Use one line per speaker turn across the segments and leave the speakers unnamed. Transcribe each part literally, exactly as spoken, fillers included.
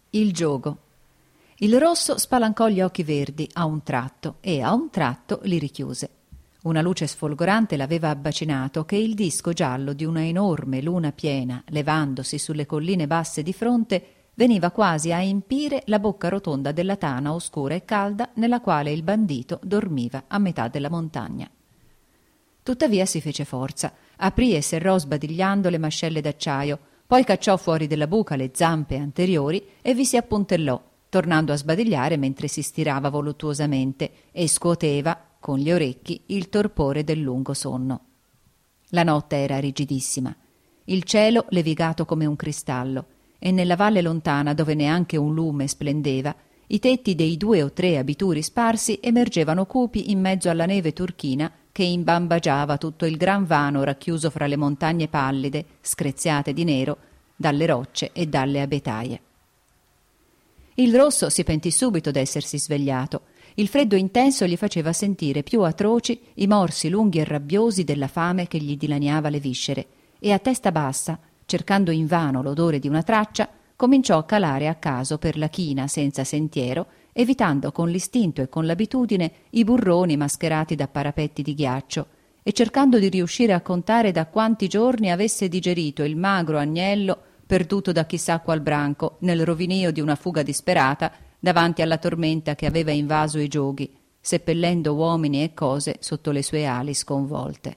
Il giogo. Il rosso spalancò gli occhi verdi a un tratto e a un tratto li richiuse. Una luce sfolgorante l'aveva abbacinato che il disco giallo di una enorme luna piena, levandosi sulle colline basse di fronte, veniva quasi a empire la bocca rotonda della tana oscura e calda nella quale il bandito dormiva a metà della montagna. Tuttavia si fece forza, aprì e serrò sbadigliando le mascelle d'acciaio, poi cacciò fuori della buca le zampe anteriori e vi si appuntellò, tornando a sbadigliare mentre si stirava voluttuosamente e scuoteva con gli orecchi il torpore del lungo sonno. La notte era rigidissima, il cielo levigato come un cristallo, e nella valle lontana, dove neanche un lume splendeva, i tetti dei due o tre abituri sparsi emergevano cupi in mezzo alla neve turchina che imbambagiava tutto il gran vano racchiuso fra le montagne pallide, screziate di nero, dalle rocce e dalle abetaie. Il rosso si pentì subito d'essersi svegliato. Il freddo intenso gli faceva sentire più atroci i morsi lunghi e rabbiosi della fame che gli dilaniava le viscere, e a testa bassa, cercando invano l'odore di una traccia, cominciò a calare a caso per la china senza sentiero, evitando con l'istinto e con l'abitudine i burroni mascherati da parapetti di ghiaccio, e cercando di riuscire a contare da quanti giorni avesse digerito il magro agnello perduto da chissà qual branco nel rovinio di una fuga disperata davanti alla tormenta che aveva invaso i gioghi, seppellendo uomini e cose sotto le sue ali sconvolte.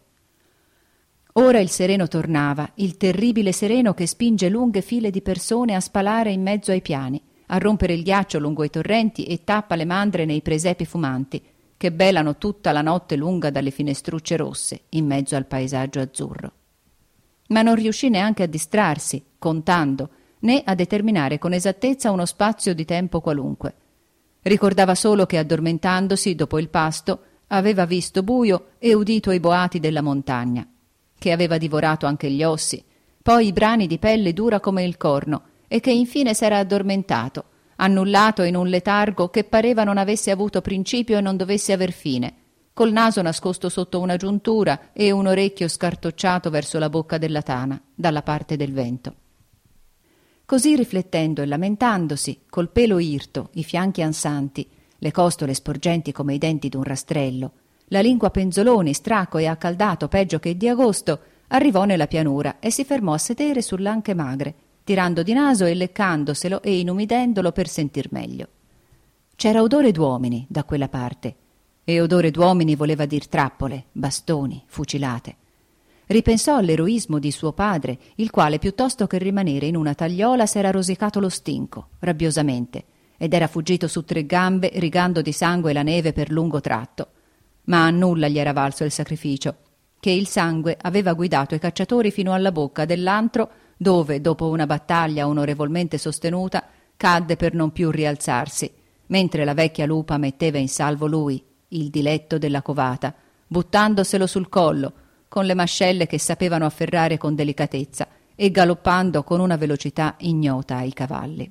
Ora il sereno tornava, il terribile sereno che spinge lunghe file di persone a spalare in mezzo ai piani, a rompere il ghiaccio lungo i torrenti e tappa le mandre nei presepi fumanti, che belano tutta la notte lunga dalle finestrucce rosse, in mezzo al paesaggio azzurro. Ma non riuscì neanche a distrarsi, contando, né a determinare con esattezza uno spazio di tempo qualunque. Ricordava solo che, addormentandosi dopo il pasto, aveva visto buio e udito i boati della montagna, che aveva divorato anche gli ossi, poi i brani di pelle dura come il corno, e che infine s'era addormentato, annullato in un letargo che pareva non avesse avuto principio e non dovesse aver fine, col naso nascosto sotto una giuntura e un orecchio scartocciato verso la bocca della tana, dalla parte del vento. Così, riflettendo e lamentandosi, col pelo irto, i fianchi ansanti, le costole sporgenti come i denti d'un rastrello, la lingua penzoloni, straco e accaldato peggio che di agosto, arrivò nella pianura e si fermò a sedere sull'anche magre, tirando di naso e leccandoselo e inumidendolo per sentir meglio. C'era odore d'uomini da quella parte, e odore d'uomini voleva dir trappole, bastoni, fucilate. Ripensò all'eroismo di suo padre, il quale piuttosto che rimanere in una tagliola s'era rosicato lo stinco, rabbiosamente, ed era fuggito su tre gambe rigando di sangue la neve per lungo tratto. Ma a nulla gli era valso il sacrificio, che il sangue aveva guidato i cacciatori fino alla bocca dell'antro, dove, dopo una battaglia onorevolmente sostenuta, cadde per non più rialzarsi, mentre la vecchia lupa metteva in salvo lui, il diletto della covata, buttandoselo sul collo, con le mascelle che sapevano afferrare con delicatezza e galoppando con una velocità ignota ai cavalli.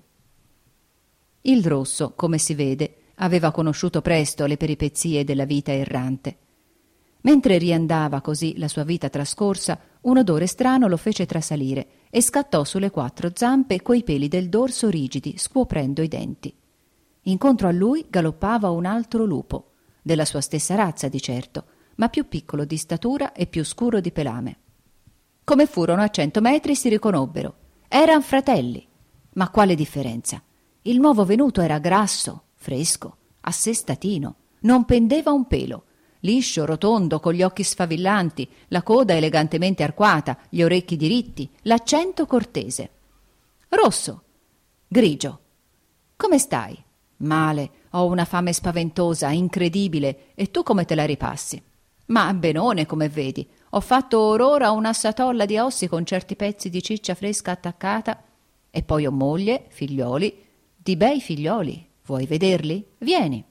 Il rosso, come si vede, aveva conosciuto presto le peripezie della vita errante. Mentre riandava così la sua vita trascorsa, un odore strano lo fece trasalire e scattò sulle quattro zampe coi peli del dorso rigidi, scuoprendo i denti. Incontro a lui galoppava un altro lupo, della sua stessa razza di certo, ma più piccolo di statura e più scuro di pelame. Come furono a cento metri si riconobbero. Eran fratelli. Ma quale differenza? Il nuovo venuto era grasso, fresco, assestatino, non pendeva un pelo, liscio, rotondo, con gli occhi sfavillanti, la coda elegantemente arcuata, gli orecchi diritti, l'accento cortese. Rosso, grigio. Come stai? Male, ho una fame spaventosa, incredibile, e tu come te la ripassi? Ma benone, come vedi, ho fatto or ora una satolla di ossi con certi pezzi di ciccia fresca attaccata, e poi ho moglie, figlioli, di bei figlioli. Vuoi vederli? Vieni.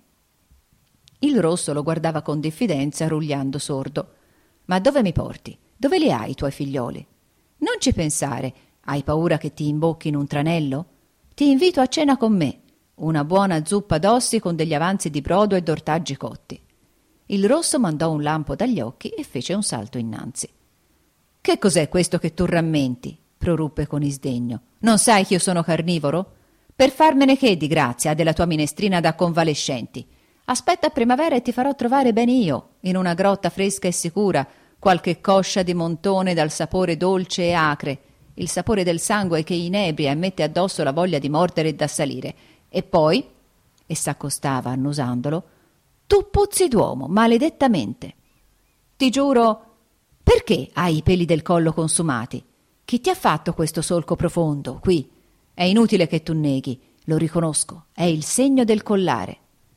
Il rosso lo guardava con diffidenza, rugliando sordo. Ma dove mi porti? Dove li hai i tuoi figlioli? Non ci pensare. Hai paura che ti imbocchino un tranello? Ti invito a cena con me. Una buona zuppa d'ossi con degli avanzi di brodo e d'ortaggi cotti. Il rosso mandò un lampo dagli occhi e fece un salto innanzi. Che cos'è questo che tu rammenti? Proruppe con isdegno. Non sai che io sono carnivoro? Per farmene che di grazia della tua minestrina da convalescenti? Aspetta a primavera e ti farò trovare bene io, in una grotta fresca e sicura, qualche coscia di montone dal sapore dolce e acre, il sapore del sangue che inebria e mette addosso la voglia di mordere e d'assalire. E poi, e s'accostava annusandolo, tu puzzi d'uomo, maledettamente. Ti giuro, perché hai i peli del collo consumati? Chi ti ha fatto questo solco profondo, qui? È inutile che tu neghi, lo riconosco, è il segno del collare.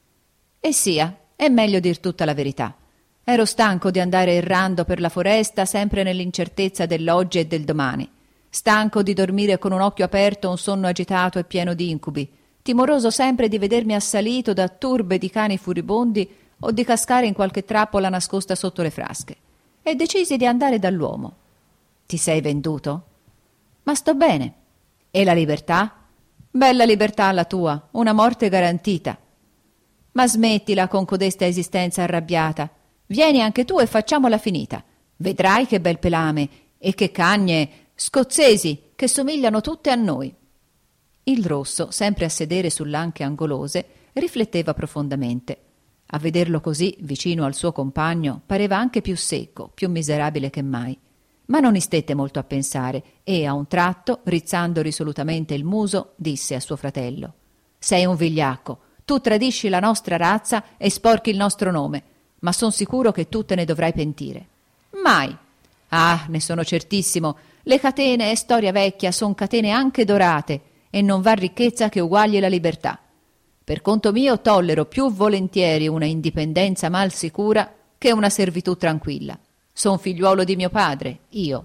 E sia, è meglio dir tutta la verità. Ero stanco di andare errando per la foresta sempre nell'incertezza dell'oggi e del domani, stanco di dormire con un occhio aperto, un sonno agitato e pieno di incubi, timoroso sempre di vedermi assalito da turbe di cani furibondi o di cascare in qualche trappola nascosta sotto le frasche, e decisi di andare dall'uomo. Ti sei venduto? Ma sto bene. E la libertà? Bella libertà la tua, una morte garantita. Ma smettila con codesta esistenza arrabbiata. Vieni anche tu e facciamola finita. Vedrai che bel pelame e che cagne scozzesi che somigliano tutte a noi. Il rosso, sempre a sedere sull'anche angolose, rifletteva profondamente. A vederlo così, vicino al suo compagno, pareva anche più secco, più miserabile che mai. Ma non istette molto a pensare e, a un tratto, rizzando risolutamente il muso, disse a suo fratello: «Sei un vigliacco, tu tradisci la nostra razza e sporchi il nostro nome, ma son sicuro che tu te ne dovrai pentire». «Mai!» «Ah, ne sono certissimo, le catene è storia vecchia, son catene anche dorate, e non va ricchezza che uguagli la libertà. Per conto mio tollero più volentieri una indipendenza mal sicura che una servitù tranquilla. Son figliuolo di mio padre, io».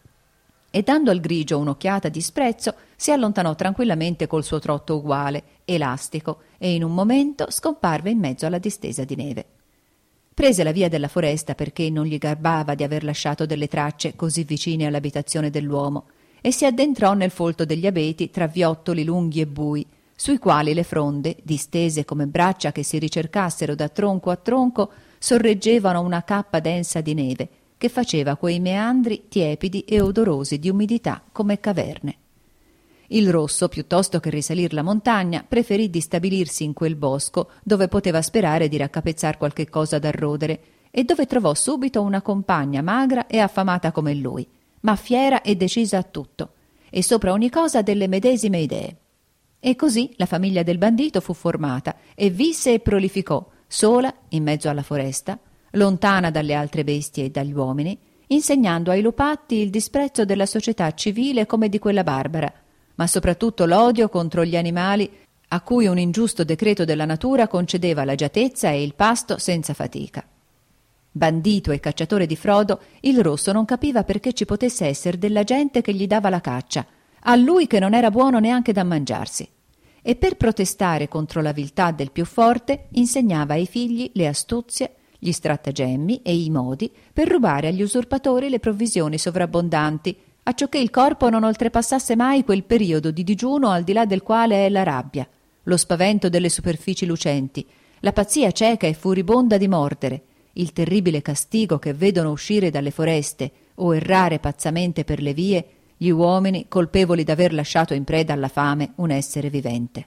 E dando al grigio un'occhiata di sprezzo, si allontanò tranquillamente col suo trotto uguale, elastico, e in un momento scomparve in mezzo alla distesa di neve. Prese la via della foresta perché non gli garbava di aver lasciato delle tracce così vicine all'abitazione dell'uomo, e si addentrò nel folto degli abeti tra viottoli lunghi e bui, sui quali le fronde, distese come braccia che si ricercassero da tronco a tronco, sorreggevano una cappa densa di neve che faceva quei meandri tiepidi e odorosi di umidità come caverne. Il rosso, piuttosto che risalir la montagna, preferì di stabilirsi in quel bosco dove poteva sperare di raccapezzar qualche cosa da rodere e dove trovò subito una compagna magra e affamata come lui, ma fiera e decisa a tutto, e sopra ogni cosa delle medesime idee. E così la famiglia del bandito fu formata e visse e prolificò, sola in mezzo alla foresta, lontana dalle altre bestie e dagli uomini, insegnando ai lupatti il disprezzo della società civile come di quella barbara, ma soprattutto l'odio contro gli animali a cui un ingiusto decreto della natura concedeva l'agiatezza e il pasto senza fatica. Bandito e cacciatore di frodo, il rosso non capiva perché ci potesse essere della gente che gli dava la caccia, a lui che non era buono neanche da mangiarsi. E per protestare contro la viltà del più forte insegnava ai figli le astuzie, gli stratagemmi e i modi per rubare agli usurpatori le provvisioni sovrabbondanti, acciò che il corpo non oltrepassasse mai quel periodo di digiuno al di là del quale è la rabbia, lo spavento delle superfici lucenti, la pazzia cieca e furibonda di mordere, il terribile castigo che vedono uscire dalle foreste o errare pazzamente per le vie gli uomini colpevoli d'aver lasciato in preda alla fame un essere vivente.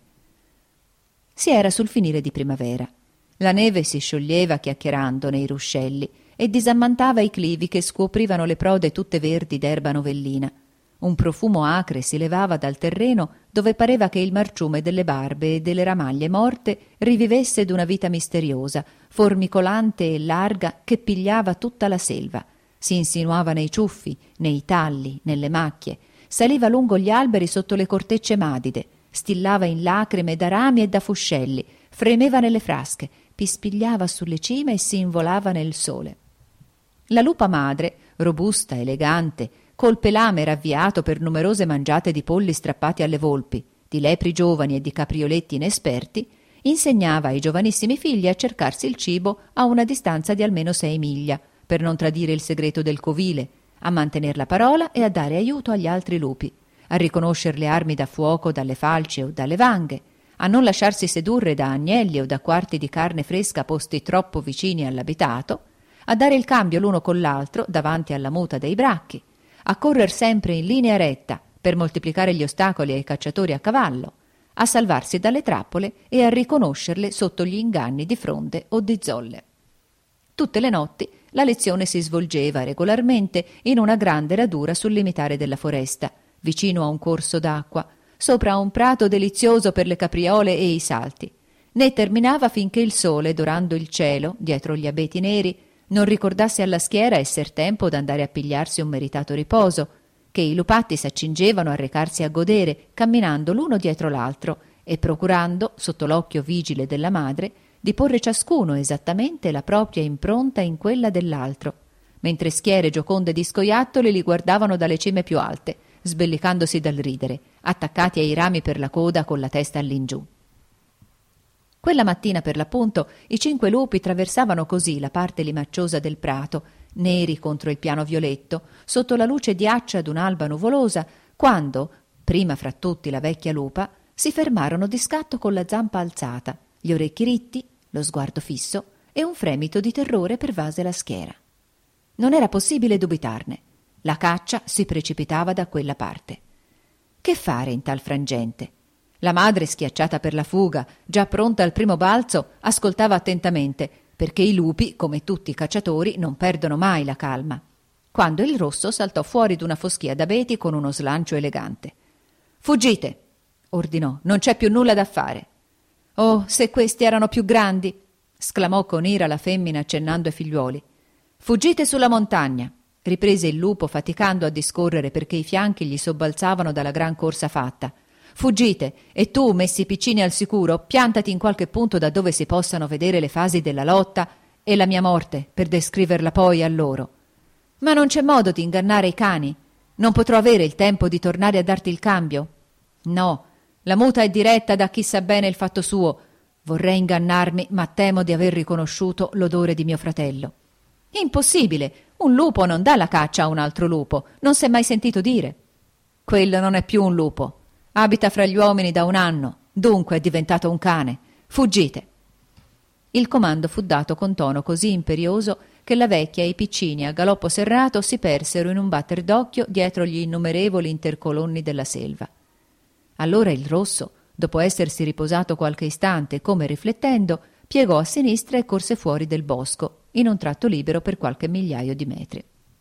Si era sul finire di primavera. La neve si scioglieva chiacchierando nei ruscelli e disammantava i clivi che scoprivano le prode tutte verdi d'erba novellina. Un profumo acre si levava dal terreno dove pareva che il marciume delle barbe e delle ramaglie morte rivivesse d'una vita misteriosa, formicolante e larga che pigliava tutta la selva. Si insinuava nei ciuffi, nei talli, nelle macchie, saliva lungo gli alberi sotto le cortecce madide, stillava in lacrime da rami e da fuscelli, fremeva nelle frasche, pispigliava sulle cime e si involava nel sole. La lupa madre, robusta, elegante, col pelame ravviato per numerose mangiate di polli strappati alle volpi, di lepri giovani e di caprioletti inesperti, insegnava ai giovanissimi figli a cercarsi il cibo a una distanza di almeno sei miglia, per non tradire il segreto del covile, a mantener la parola e a dare aiuto agli altri lupi, a riconoscer le armi da fuoco dalle falci o dalle vanghe, a non lasciarsi sedurre da agnelli o da quarti di carne fresca posti troppo vicini all'abitato, a dare il cambio l'uno con l'altro davanti alla muta dei bracchi, a correr sempre in linea retta per moltiplicare gli ostacoli ai cacciatori a cavallo, a salvarsi dalle trappole e a riconoscerle sotto gli inganni di fronde o di zolle. Tutte le notti la lezione si svolgeva regolarmente in una grande radura sul limitare della foresta, vicino a un corso d'acqua, sopra un prato delizioso per le capriole e i salti, né terminava finché il sole, dorando il cielo dietro gli abeti neri, non ricordasse alla schiera esser tempo d'andare a pigliarsi un meritato riposo, che i lupatti s'accingevano a recarsi a godere, camminando l'uno dietro l'altro e procurando, sotto l'occhio vigile della madre, di porre ciascuno esattamente la propria impronta in quella dell'altro, mentre schiere gioconde di scoiattoli li guardavano dalle cime più alte, sbellicandosi dal ridere, attaccati ai rami per la coda con la testa all'ingiù. Quella mattina, per l'appunto, i cinque lupi traversavano così la parte limacciosa del prato, neri contro il piano violetto, sotto la luce diaccia d'un'alba nuvolosa, quando, prima fra tutti la vecchia lupa, si fermarono di scatto con la zampa alzata, gli orecchi ritti, lo sguardo fisso e un fremito di terrore pervase la schiera. Non era possibile dubitarne. La caccia si precipitava da quella parte. Che fare in tal frangente? La madre, schiacciata per la fuga, già pronta al primo balzo, ascoltava attentamente, perché i lupi, come tutti i cacciatori, non perdono mai la calma. Quando il rosso saltò fuori d'una foschia d'abeti con uno slancio elegante. «Fuggite!» ordinò. «Non c'è più nulla da fare!» «Oh, se questi erano più grandi!» sclamò con ira la femmina accennando ai figliuoli. «Fuggite sulla montagna!» riprese il lupo faticando a discorrere perché i fianchi gli sobbalzavano dalla gran corsa fatta. «Fuggite! E tu, messi i piccini al sicuro, piantati in qualche punto da dove si possano vedere le fasi della lotta e la mia morte, per descriverla poi a loro. Ma non c'è modo di ingannare i cani? Non potrò avere il tempo di tornare a darti il cambio? No, la muta è diretta da chi sa bene il fatto suo. Vorrei ingannarmi, ma temo di aver riconosciuto l'odore di mio fratello». «Impossibile! Un lupo non dà la caccia a un altro lupo, non s'è mai sentito dire». «Quello non è più un lupo. Abita fra gli uomini da un anno, dunque è diventato un cane. Fuggite!» Il comando fu dato con tono così imperioso che la vecchia e i piccini a galoppo serrato si persero in un batter d'occhio dietro gli innumerevoli intercolonni della selva. Allora il rosso, dopo essersi riposato qualche istante come riflettendo, piegò a sinistra e corse fuori del bosco, in un tratto libero per qualche migliaio di metri.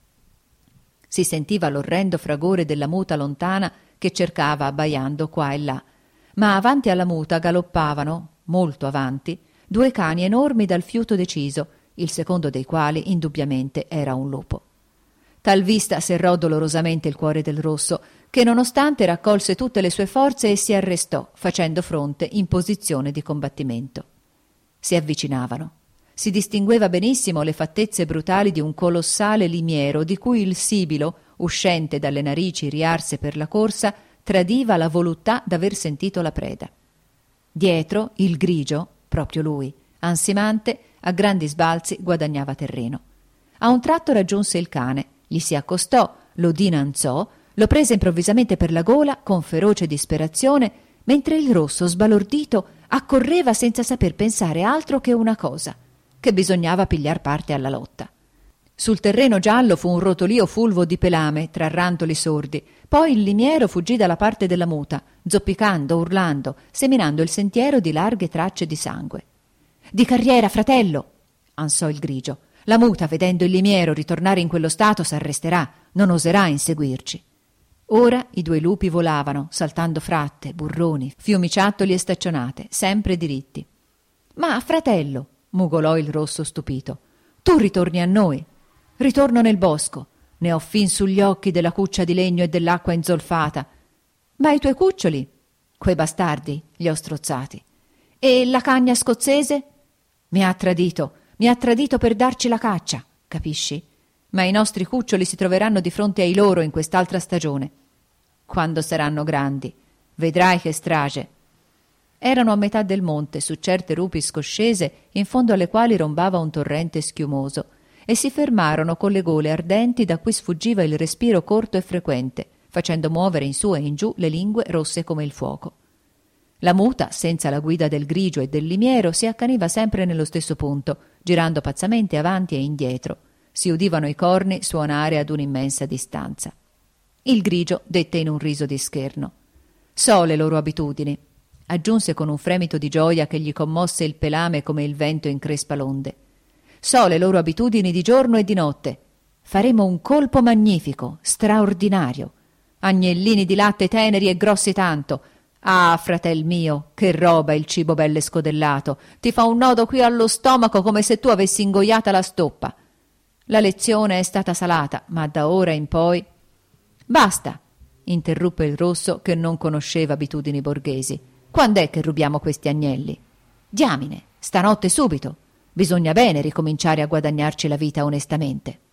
Si sentiva l'orrendo fragore della muta lontana che cercava abbaiando qua e là, ma avanti alla muta galoppavano, molto avanti, due cani enormi dal fiuto deciso, il secondo dei quali indubbiamente era un lupo. Tal vista serrò dolorosamente il cuore del rosso, che nonostante raccolse tutte le sue forze e si arrestò, facendo fronte in posizione di combattimento. Si avvicinavano. Si distingueva benissimo le fattezze brutali di un colossale limiero di cui il sibilo, uscente dalle narici riarse per la corsa, tradiva la voluttà d'aver sentito la preda. Dietro il grigio, proprio lui, ansimante, a grandi sbalzi guadagnava terreno. A un tratto raggiunse il cane, gli si accostò, lo dinanzò, lo prese improvvisamente per la gola con feroce disperazione, mentre il rosso, sbalordito, accorreva senza saper pensare altro che una cosa, che bisognava pigliar parte alla lotta. Sul terreno giallo fu un rotolio fulvo di pelame tra rantoli sordi, poi il limiero fuggì dalla parte della muta, zoppicando, urlando, seminando il sentiero di larghe tracce di sangue. «Di carriera, fratello!» ansò il grigio. «La muta, vedendo il limiero ritornare in quello stato, s'arresterà, non oserà inseguirci». Ora i due lupi volavano, saltando fratte, burroni, fiumiciattoli e staccionate, sempre diritti. «Ma, fratello!» mugolò il rosso stupito. «Tu ritorni a noi!» «Ritorno nel bosco. Ne ho fin sugli occhi della cuccia di legno e dell'acqua inzolfata. Ma i tuoi cuccioli?» «Quei bastardi li ho strozzati». «E la cagna scozzese?» «Mi ha tradito, mi ha tradito per darci la caccia, capisci? Ma i nostri cuccioli si troveranno di fronte ai loro in quest'altra stagione. Quando saranno grandi, vedrai che strage». Erano a metà del monte, su certe rupi scoscese, in fondo alle quali rombava un torrente schiumoso, e si fermarono con le gole ardenti da cui sfuggiva il respiro corto e frequente, facendo muovere in su e in giù le lingue rosse come il fuoco. La muta, senza la guida del grigio e del limiero, si accaniva sempre nello stesso punto, girando pazzamente avanti e indietro. Si udivano i corni suonare ad un'immensa distanza. Il grigio dette in un riso di scherno. «So le loro abitudini. aggiunse con un fremito di gioia che gli commosse il pelame come il vento increspa l'onde. So le loro abitudini di giorno e di notte. Faremo un colpo magnifico, straordinario. Agnellini di latte teneri e grossi tanto. Ah, fratel mio, che roba il cibo belle scodellato. Ti fa un nodo qui allo stomaco come se tu avessi ingoiata la stoppa. La lezione è stata salata, ma da ora in poi... Basta, interruppe il Rosso, che non conosceva abitudini borghesi. Quand'è che rubiamo questi agnelli? Diamine, stanotte subito. Bisogna bene ricominciare a guadagnarci la vita onestamente.